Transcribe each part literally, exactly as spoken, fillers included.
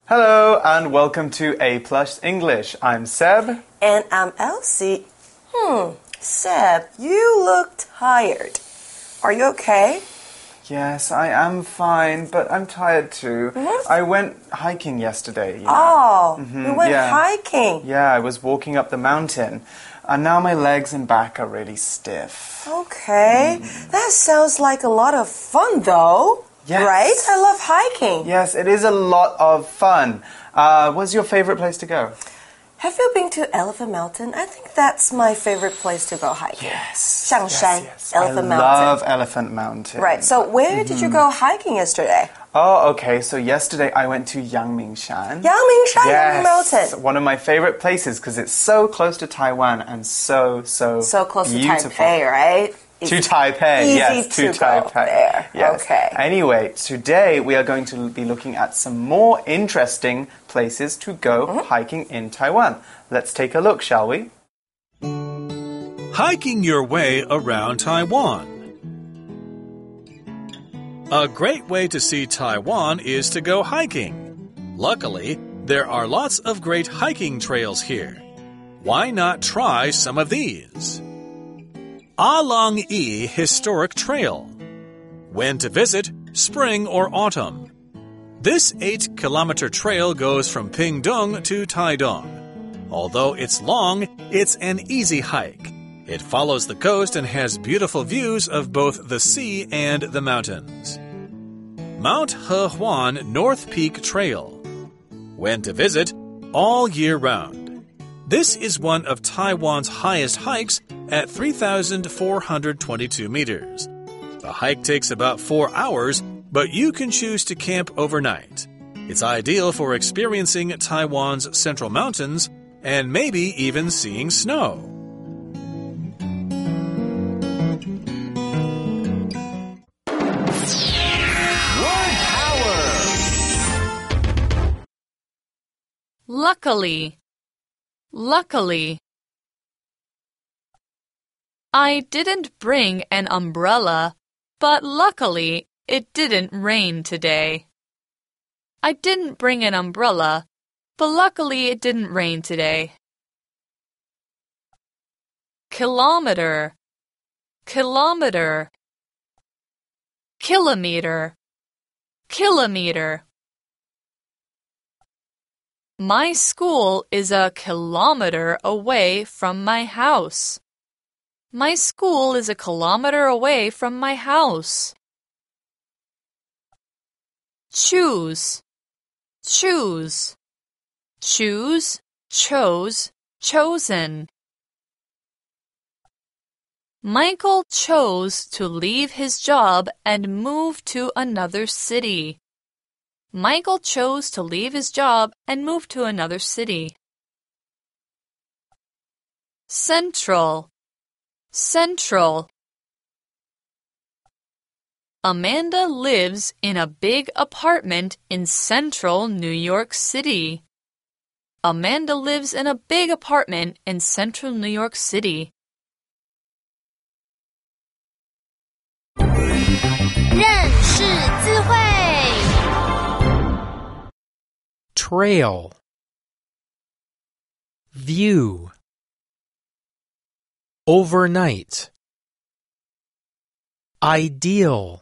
Hello and welcome to A Plus English. I'm Seb. And I'm Elsie. Hmm, Seb, you look tired. Are you okay? Yes, I am fine, but I'm tired too. Mm-hmm. I went hiking yesterday. You know? Oh, mm-hmm, you went yeah. hiking? Yeah, I was walking up the mountain. And now my legs and back are really stiff. Okay, mm. That sounds like a lot of fun though. Yes. Right? I love hiking. Yes, it is a lot of fun. Uh, what's your favorite place to go? Have you been to Elephant Mountain? I think that's my favorite place to go hiking. Yes. Xiangshan, yes, yes. Elephant I Mountain. I love Elephant Mountain. Right, so where mm-hmm. did you go hiking yesterday? Oh, okay, so yesterday I went to Yangmingshan. Yangmingshan, yes, Mountain. One of my favorite places because it's so close to Taiwan and so, so So close beautiful. to Taipei, right? To Taipei, easy yes, to, to Taipei. Go there. Yes. Okay. Anyway, today we are going to be looking at some more interesting places to go mm-hmm. hiking in Taiwan. Let's take a look, shall we? Hiking your way around Taiwan. A great way to see Taiwan is to go hiking. Luckily, there are lots of great hiking trails here. Why not try some of these? Along-Yi Historic Trail. When to visit, spring or autumn. This eight kilometer trail goes from Pingdong to Taidong. Although it's long, it's an easy hike. It follows the coast and has beautiful views of both the sea and the mountains. Mount Hehuan North Peak Trail. When to visit, all year round. This is one of Taiwan's highest hikes at three thousand four hundred twenty-two meters. The hike takes about four hours, but you can choose to camp overnight. It's ideal for experiencing Taiwan's central mountains and maybe even seeing snow. Word power! Luckily. Luckily. I didn't bring an umbrella, but luckily it didn't rain today. I didn't bring an umbrella, but luckily it didn't rain today. Kilometer, kilometer. Kilometer, kilometer. My school is a kilometer away from my house. My school is a kilometer away from my house. Choose, choose. Choose, chose, chosen. Michael chose to leave his job and move to another city. Michael chose to leave his job and move to another city. Central, central. Amanda lives in a big apartment in central New York City. Amanda lives in a big apartment in central New York City. 认识字汇 Trail, View, Overnight, Ideal.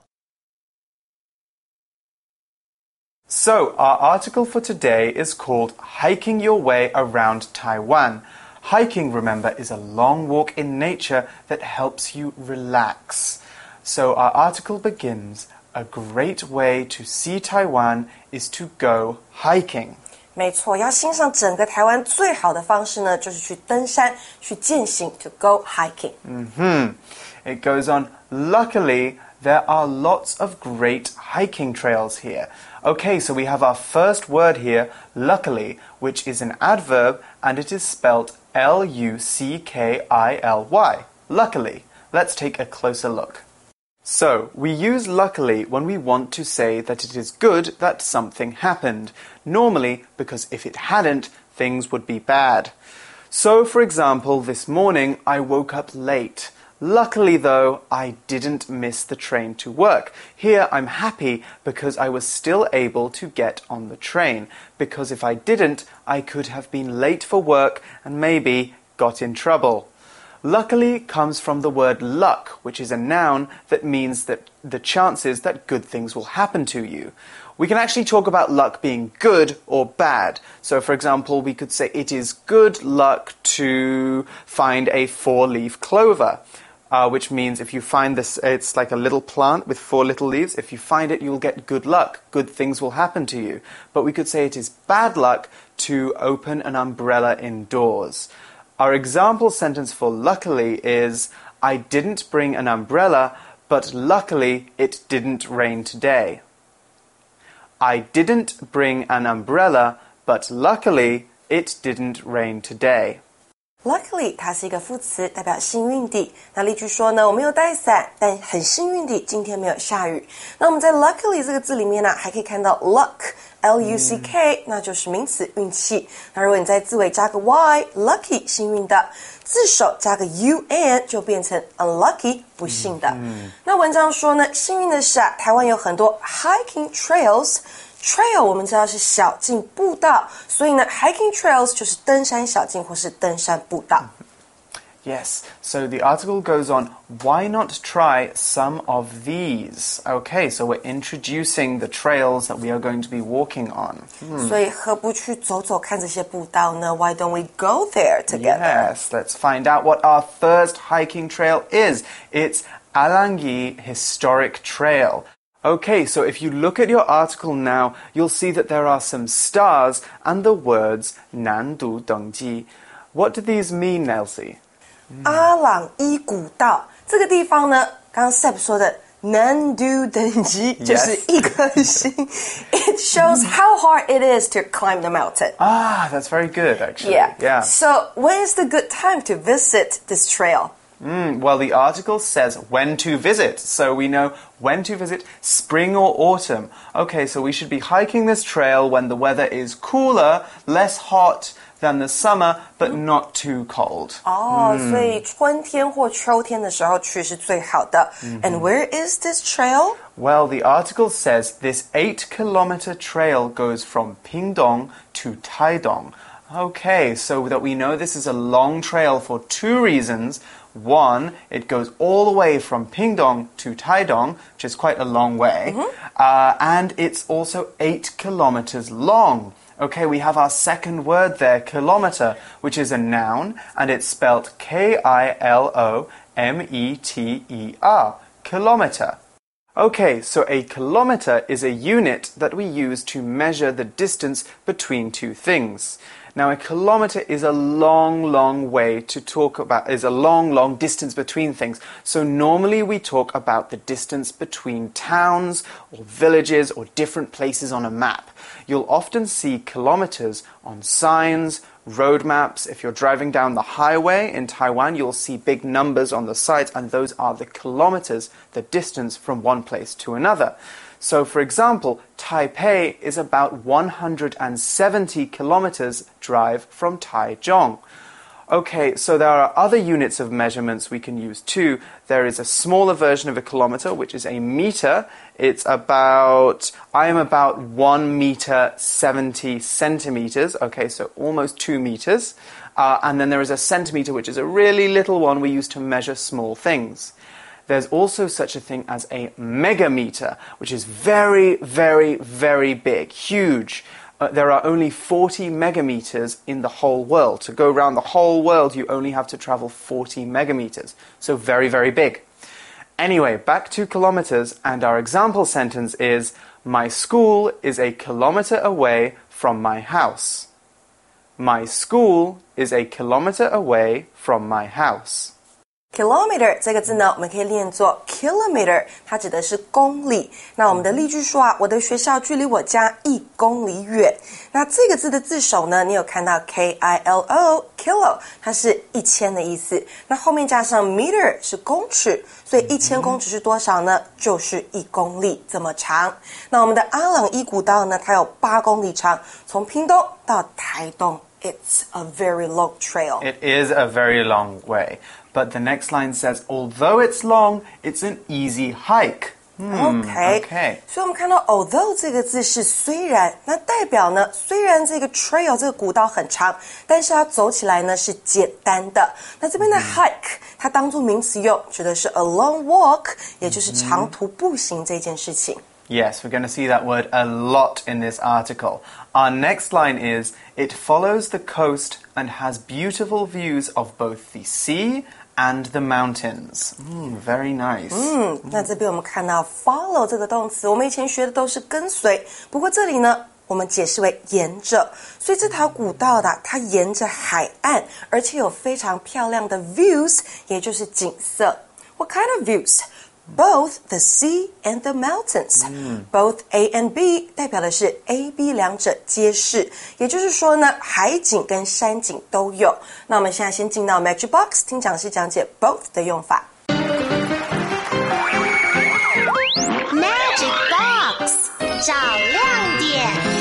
So, our article for today is called Hiking Your Way Around Taiwan. Hiking, remember, is a long walk in nature that helps you relax. So, our article begins, a great way to see Taiwan is to go hiking. 没错，要欣赏整个台湾最好的方式呢，就是去登山、去健行 to go hiking. Mm-hmm. It goes on, luckily, there are lots of great hiking trails here. Okay, so we have our first word here, luckily, which is an adverb and it is spelled L U C K I L Y. Luckily. Let's take a closer look. So, we use luckily when we want to say that it is good that something happened. Normally, because if it hadn't, things would be bad. So, for example, this morning I woke up late. Luckily, though, I didn't miss the train to work. Here, I'm happy because I was still able to get on the train. Because if I didn't, I could have been late for work and maybe got in trouble. Luckily comes from the word luck, which is a noun that means that the chances that good things will happen to you. We can actually talk about luck being good or bad. So, for example, we could say it is good luck to find a four-leaf clover, uh, which means if you find this, it's like a little plant with four little leaves. If you find it, you'll get good luck. Good things will happen to you. But we could say it is bad luck to open an umbrella indoors. Our example sentence for luckily is, I didn't bring an umbrella, but luckily it didn't rain today. I didn't bring an umbrella, but luckily it didn't rain today. Luckily 它是一个副词，代表幸运地。那例句说呢，我没有带伞，但很幸运地今天没有下雨。那我们在 luckily 这个字里面呢，还可以看到 luck L U C K、嗯、那就是名词运气。那如果你在字尾加个 y lucky 幸运的，字首加个 u n 就变成 unlucky 不幸的。嗯、那文章说呢，幸运的是啊，台湾有很多 hiking trails。Trail 我们知道是小径步道，所以呢 hiking trails 就是登山小径或是登山步道。 Yes, so the article goes on, why not try some of these? Okay, so we're introducing the trails that we are going to be walking on. Hmm. 所以何不去走走看这些步道呢？ Why don't we go there together? Yes, let's find out what our first hiking trail is. It's Alangi Historic Trail.Okay, so if you look at your article now, you'll see that there are some stars and the words 南都等级. What do these mean, Nelsie? 阿朗伊古道这个地方呢，刚刚 Seb 说的南都等级就是一颗星。It shows how hard it is to climb the mountain. Ah, that's very good, actually. Yeah. yeah. So when is the good time to visit this trail?Mm, well, the article says when to visit, so we know when to visit, spring or autumn. Okay, so we should be hiking this trail when the weather is cooler, less hot than the summer, but not too cold. 哦，所以春天或秋天的时候去是最好的。And where is this trail? Well, the article says this eight-kilometer trail goes from Pingdong to Taidong.Okay, so that we know this is a long trail for two reasons. One, it goes all the way from Pingdong to Taidong, which is quite a long way. Mm-hmm. uh, and it's also eight kilometers long. Okay, we have our second word there, kilometer, which is a noun, and it's spelled K I L O M E T E R, kilometer. Okay, so a kilometer is a unit that we use to measure the distance between two things. Now, a kilometer is a long, long way to talk about, is a long, long distance between things. So normally we talk about the distance between towns or villages or different places on a map. You'll often see kilometers on signs, road maps. If you're driving down the highway in Taiwan, you'll see big numbers on the sides, and those are the kilometers, the distance from one place to another.So, for example, Taipei is about one hundred seventy kilometers drive from Taichung. Okay, so there are other units of measurements we can use too. There is a smaller version of a kilometer, which is a meter. It's about, I am about one meter seventy centimeters. Okay, so almost two meters. Uh, and then there is a centimeter, which is a really little one we use to measure small things.There's also such a thing as a megameter, which is very, very, very big, huge. Uh, there are only forty megameters in the whole world. To go around the whole world, you only have to travel forty megameters. So very, very big. Anyway, back to kilometers, and our example sentence is, My school is a kilometer away from my house. My school is a kilometer away from my house.Kilometer 这个字呢，我们可以练作 kilometer， 它指的是公里。那我们的例句说啊，我的学校距离我家一公里远。那这个字的字首呢，你有看到 K I L O kilo， 它是一千的意思。那后面加上 meter 是公尺，所以一千公尺是多少呢？就是一公里这么长。那我们的阿朗伊古道呢，它有八公里长，从屏东到台东。 it's a very long trail. It is a very long way. But the next line says, although it's long, it's an easy hike. Hmm, OK， okay. 所以我们看到 although 这个字是虽然，那代表呢，虽然这个 trail 这个古道很长，但是它走起来呢是简单的。那这边的 hike 它当作名词用，指的是 a long walk， 也就是长途步行这件事情。 Yes, we're going to see that word a lot in this article. Our next line is, it follows the coast and has beautiful views of both the sea and the mountains. Mm, very nice. 嗯，那这边我们看到 follow 这个动词，我们以前学的都是跟随，不过这里呢，我们解释为沿着，所以这条古道的它沿着海岸，而且有非常漂亮的 views， 也就是景色。What kind of views?Both the sea and the mountains. Both A and B 代表的是 A、B 两者皆是，也就是说呢，海景跟山景都有。那我们现在先进到 Magic Box， 听讲师讲解 both 的用法。 Magic Box 找亮点。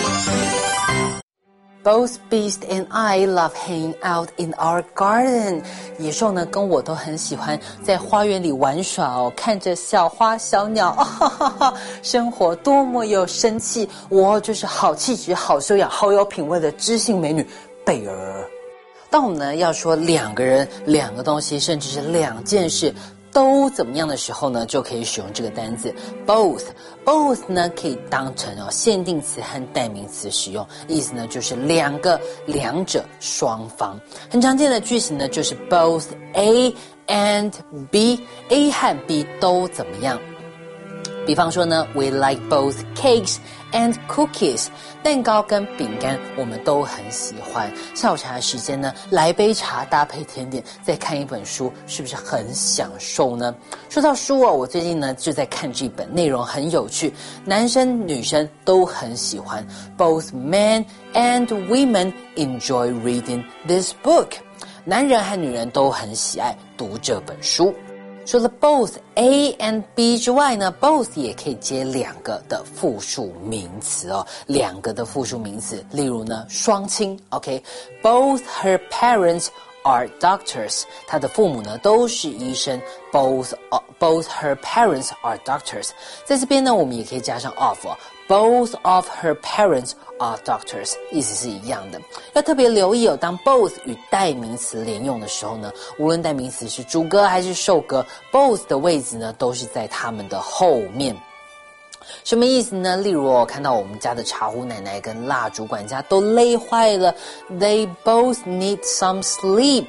Both Beast and I love hanging out in our garden. 野兽呢跟我都很喜欢在花园里玩耍哦，看着小花小鸟，哦、哈哈哈，生活多么有生气！我就是好气质、好修养、好有品味的知性美女贝儿。当我们呢要说两个人、两个东西，甚至是两件事都怎么样的时候呢，就可以使用这个单字 both。both 呢可以当成哦限定词和代名词使用，意思呢就是两个、两者、双方。很常见的句型呢就是 both A and B，A 和 B 都怎么样？比方说呢 ，We like both cakes and cookies， 蛋糕跟饼干我们都很喜欢。下午茶的时间呢，来杯茶搭配甜点，再看一本书，是不是很享受呢？说到书哦，我最近呢就在看这本，内容很有趣，男生女生都很喜欢。Both men and women enjoy reading this book， 男人和女人都很喜爱读这本书。除了 both A and B 之外呢 both 也可以接两个的复数名词哦，两个的复数名词，例如呢双亲 OK both her parents are doctors， 她的父母呢都是医生 both, uh, both her parents are doctors， 在这边呢我们也可以加上 of 哦，both of her parents are doctors， 意思是一样的。要特别留意哦，当 both 与代名词连用的时候呢，无论代名词是主格还是受格 both 的位置呢都是在他们的后面。什么意思呢？例如我看到我们家的茶壶奶奶跟蜡烛管家都累坏了 They both need some sleep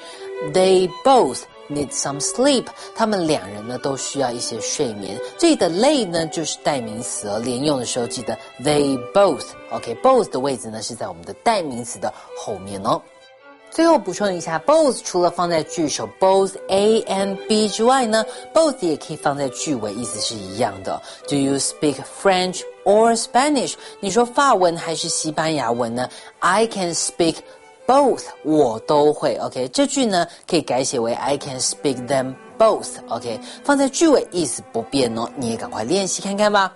They both need some sleep， 他们两人呢都需要一些睡眠。这里的累呢就是代名词哦，连用的时候记得 they both OK both 的位置呢是在我们的代名词的后面哦。最后补充一下 both 除了放在句首 both A and B 之外呢 both 也可以放在句尾，意思是一样的。 Do you speak French or Spanish？ 你说法文还是西班牙文呢？ I can speak both， 我都会 OK 这句呢可以改写为 I can speak them both OK 放在句尾意思不变哦，你也赶快练习看看吧。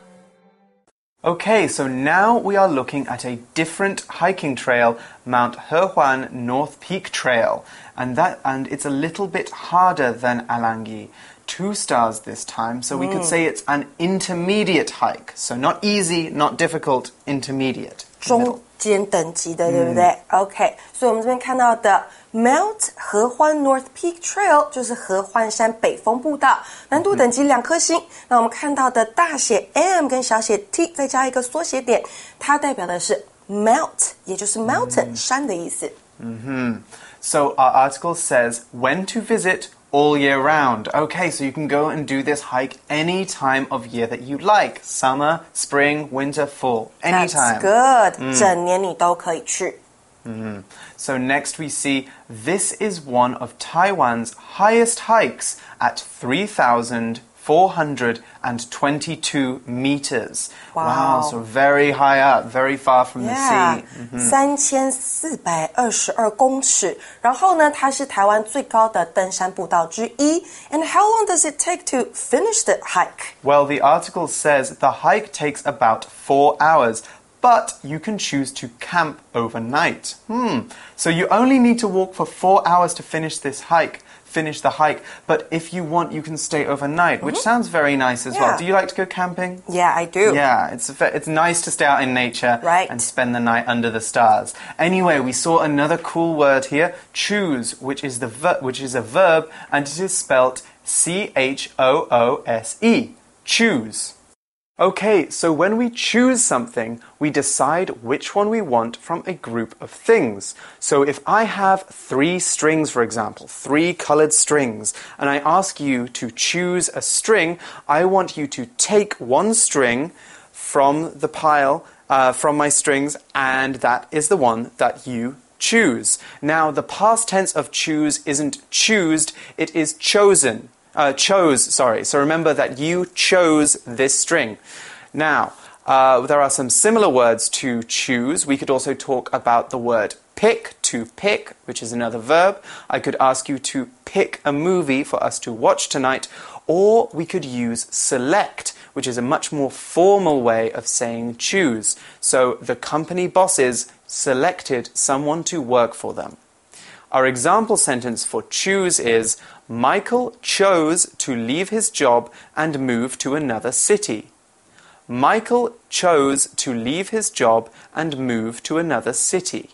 Okay, so now we are looking at a different hiking trail, Mount Hehuan North Peak Trail, and that and it's a little bit harder than Alangi. Two stars this time, so we could say it's an intermediate hike. So not easy, not difficult, intermediate. 中间等级的，对不对、嗯、？OK， 所以我们这边看到的 Mount 合欢 North Peak Trail 就是合欢山北峰步道，难度等级两颗星。那我们看到的大写 M 跟小写 T 再加一个缩写点，它代表的是 Mount， 也就是 mountain、嗯、山的意思。 Mm-hmm. So our article says when to visit all year round. Okay, so you can go and do this hike any time of year that you like. Summer, spring, winter, fall. Anytime. That's good. 嗯、整年你都可以去。 Mm-hmm. So next we see this is one of Taiwan's highest hikes at three thousand four hundred twenty-two meters. Wow. Wow, so very high up, very far from yeah. the sea. Mm-hmm. 三千四百二十二公尺，然后呢，它是台湾最高的登山步道之一。And how long does it take to finish the hike? Well, the article says the hike takes about four hours, but you can choose to camp overnight. Hmm. So you only need to walk for four hours to finish this hike. Finish the hike, but if you want, you can stay overnight, mm-hmm. which sounds very nice as yeah. well. Do you like to go camping? Yeah, I do. Yeah, it's it's nice to stay out in nature right. and spend the night under the stars. Anyway, we saw another cool word here, choose, which is the ver which is a verb, and it is spelled C H O O S E. Choose. Okay, so when we choose something, we decide which one we want from a group of things. So if I have three strings, for example, three colored strings, and I ask you to choose a string, I want you to take one string from the pile, uh, from my strings, and that is the one that you choose. Now, the past tense of choose isn't choosed, it is chosen. Uh, chose, sorry. So remember that you chose this string. Now, uh, there are some similar words to choose. We could also talk about the word pick, to pick, which is another verb. I could ask you to pick a movie for us to watch tonight, or we could use select, which is a much more formal way of saying choose. So the company bosses selected someone to work for them. Our example sentence for choose is, Michael chose to leave his job and move to another city. Michael chose to leave his job and move to another city.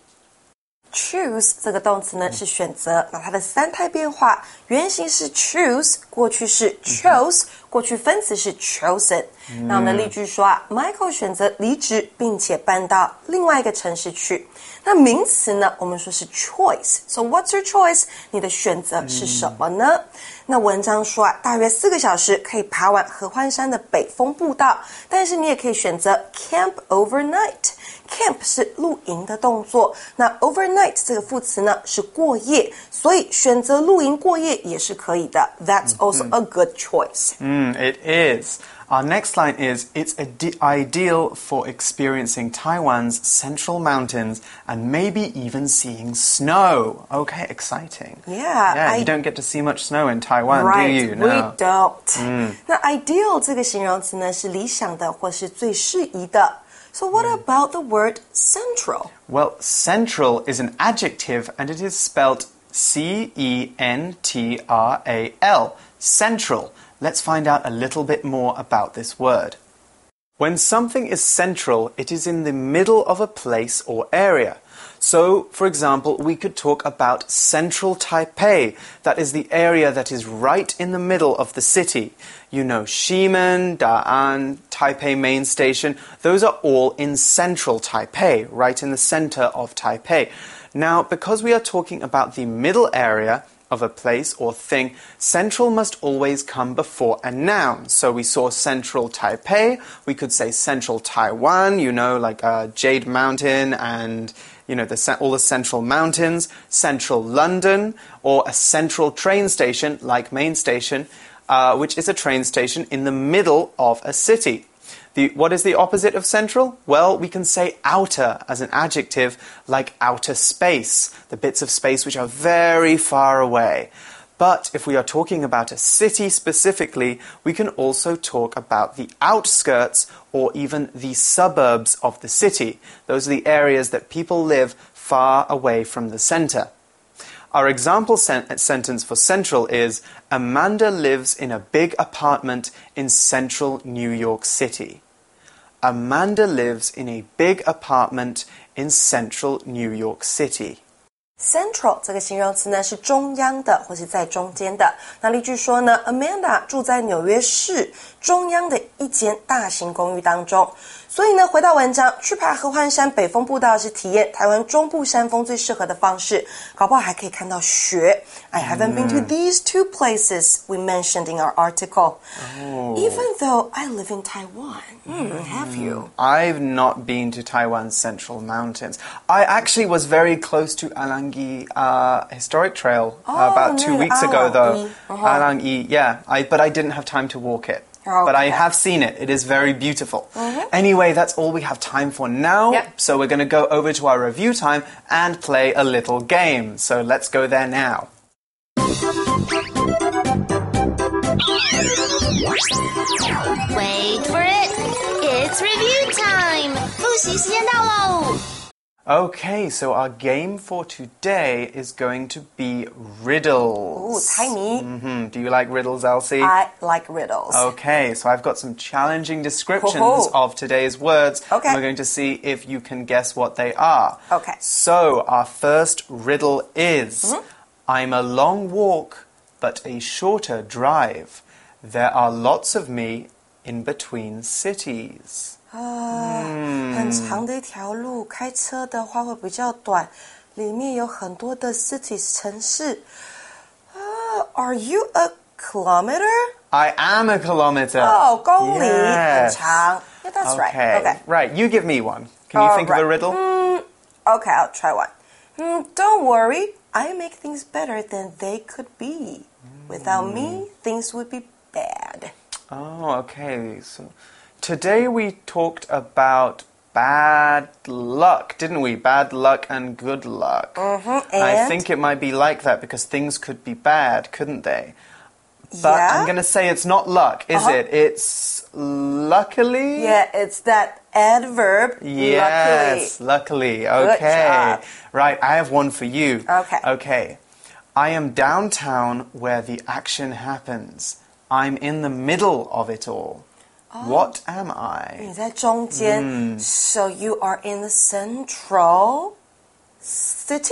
Choose 这个动词呢是选择，那它的三态变化，原型是 choose， 过去是 chose， 过去分词是 chosen。那我们的例句说啊 ，Michael 选择离职，并且搬到另外一个城市去。那名词呢，我们说是 choice。So what's your choice？ 你的选择是什么呢？嗯、那文章说啊，大约四个小时可以爬完合欢山的北峰步道，但是你也可以选择 camp overnight。Camp 是露营的动作，那 overnight 这个副词呢是过夜，所以选择露营过夜也是可以的。That's also a good choice. Mm, it is. Our next line is, it's ideal for experiencing Taiwan's central mountains and maybe even seeing snow. Okay, exciting. Yeah. Yeah, I, you don't get to see much snow in Taiwan, right, do you? No. We don't. 嗯、 那 ideal 这个形容词呢是理想的或是最适宜的。So what about the word central? Well, central is an adjective and it is spelled C E N T R A L. Central. Let's find out a little bit more about this word. When something is central, it is in the middle of a place or area. So, for example, we could talk about Central Taipei. That is the area that is right in the middle of the city. You know, Ximen, Da'an, Taipei Main Station. Those are all in Central Taipei, right in the center of Taipei. Now, because we are talking about the middle area of a place or thing, central must always come before a noun. So we saw Central Taipei. We could say Central Taiwan, you know, like uh, Jade Mountain and, you know, the, all the central mountains. Central London, or a central train station like Main Station, uh, which is a train station in the middle of a city. The, what is the opposite of central? Well, we can say outer as an adjective, like outer space, the bits of space which are very far away. But if we are talking about a city specifically, we can also talk about the outskirts or even the suburbs of the city. Those are the areas that people live far away from the center. Our example sen- sentence for central is, Amanda lives in a big apartment in central New York City. Amanda lives in a big apartment in central New York City. Central 这个形容词呢是中央的或是在中间的。那例句说呢 Amanda 住在纽约市中央的一间大型公寓当中。所以呢回到文章，去爬合欢山北峰步道是体验台湾中部山峰最适合的方式，搞不好还可以看到雪。I haven't been to these two places we mentioned in our article. Oh. Even though I live in Taiwan. Mm, have you? I've not been to Taiwan's central mountains. I actually was very close to Alangi uh, Historic Trail oh, uh, about two no, weeks ago, though. Uh-huh. Alangi, yeah, I, but I didn't have time to walk it. Okay. But I have seen it. It is very beautiful. Mm-hmm. Anyway, that's all we have time for now. Yep. So we're going to go over to our review time and play a little game. So let's go there now. Wait for it. It's review time. 复习时间到喽。 Okay, so our game for today is going to be riddles. 哦，猜谜。 Mm-hmm. Do you like riddles, Elsie? I like riddles. Okay, so I've got some challenging descriptions Ho-ho. of today's words. Okay. We're going to see if you can guess what they are. Okay. So, our first riddle is, Mm-hmm. I'm a long walk, but a shorter drive. There are lots of me in between cities. 啊，很长的一条路，开车的话会比较短，里面有很多的 cities 城市。啊 Are you a kilometer? I am a kilometer. 哦，公里 Yes. 很长。Yeah, that's right. Okay. Okay. Right, you give me one. Can you All think of a right. riddle? Mm, okay, I'll try one. Mm, don't worry, I make things better than they could be. Without me, things would be bad. Oh, okay. So today we talked about bad luck, didn't we? Bad luck and good luck. Mm-hmm, I and? think it might be like that because things could be bad, couldn't they? But Yeah? I'm going to say it's not luck, is Uh-huh. it? It's luckily? Yeah, it's that adverb, Yes, luckily. Okay. job. Right, I have one for you. Okay. Okay. I am downtown where the action happens. I'm in the middle of it all. What am I? 你在中间、so you are in the central city?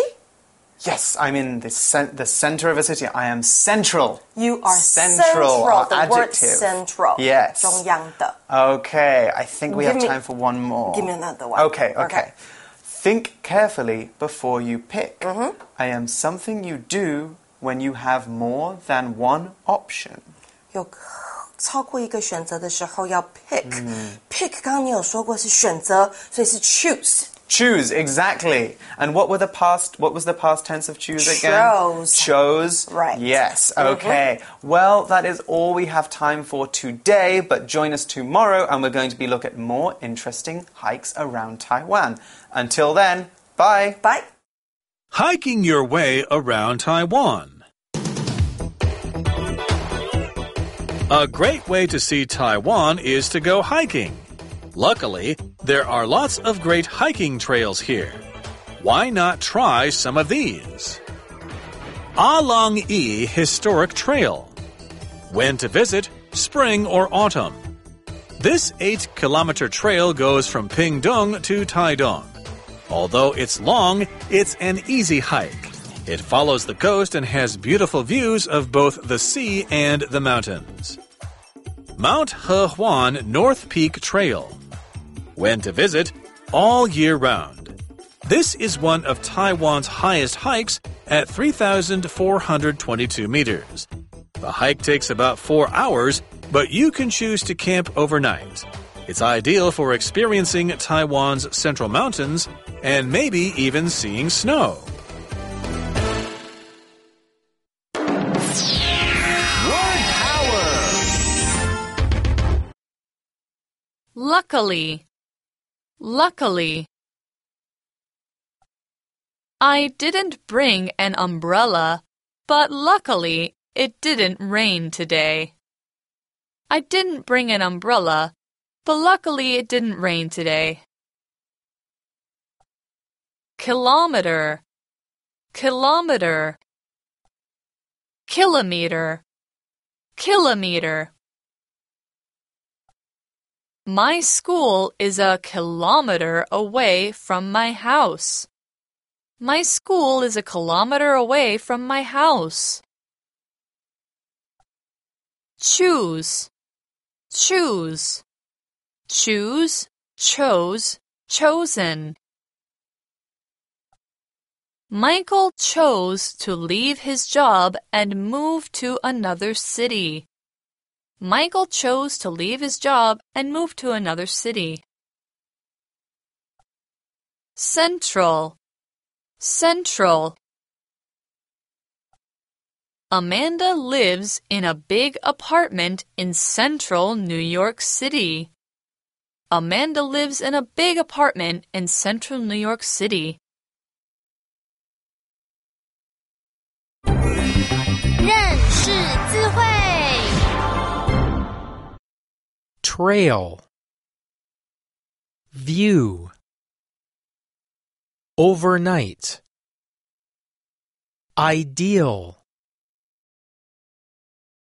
Yes, I'm in the, cen the center of a city. I am central. You are Central, our the word adjective. central. Yes. 中央的。 Okay, I think we Give have me- time for one more. give me another one. Okay, okay. Okay. Think carefully before you pick. I am something you do when you have more than one option. 有超过一个选择的时候要 pick、pick 刚刚你有说过是选择，所以是 choose。 Choose, exactly. And what were the past what was the past tense of choose again? Chose. Chose. Right. Yes. Okay. Well, that is all we have time for today, but join us tomorrow and we're going to be look at more interesting hikes around Taiwan. Until then, bye. Bye. Hiking your way around Taiwan. A great way to see Taiwan is to go hiking. Luckily, there are lots of great hiking trails here. Why not try some of these? A Long E Historic Trail. When to visit, spring or autumn. This eight kilometer trail goes from Pingdong to Taidong. Although it's long, it's an easy hike. It follows the coast and has beautiful views of both the sea and the mountains. Mount Hehuan North Peak Trail. When to visit, all year round. This is one of Taiwan's highest hikes at three thousand four hundred twenty-two meters. The hike takes about four hours, but you can choose to camp overnight. It's ideal for experiencing Taiwan's central mountains and maybe even seeing snow. Word power. Luckily. Luckily. I didn't bring an umbrella, but luckily it didn't rain today. I didn't bring an umbrella, but luckily it didn't rain today. Kilometer. Kilometer. Kilometer. Kilometer. My school is a kilometer away from my house. My school is a kilometer away from my house. Choose. Choose. Choose, chose, chosen. Michael chose to leave his job and move to another city. Michael chose to leave his job and move to another city. Central. Central. Amanda lives in a big apartment in central New York City. Amanda lives in a big apartment in central New York City. 认识字汇 trail, view, overnight, ideal.